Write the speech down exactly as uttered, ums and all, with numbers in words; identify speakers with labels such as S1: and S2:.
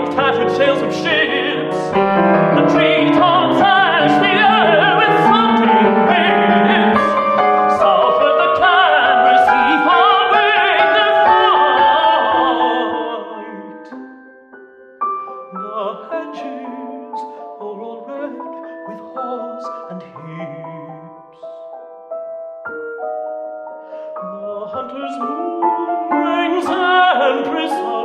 S1: of tattered sails of ships. The treetops ash the air with floating whips. Southward the clamorous sea far wing their flight. The hedges are all red with haws and heaps. The hunter's moon rings and precise.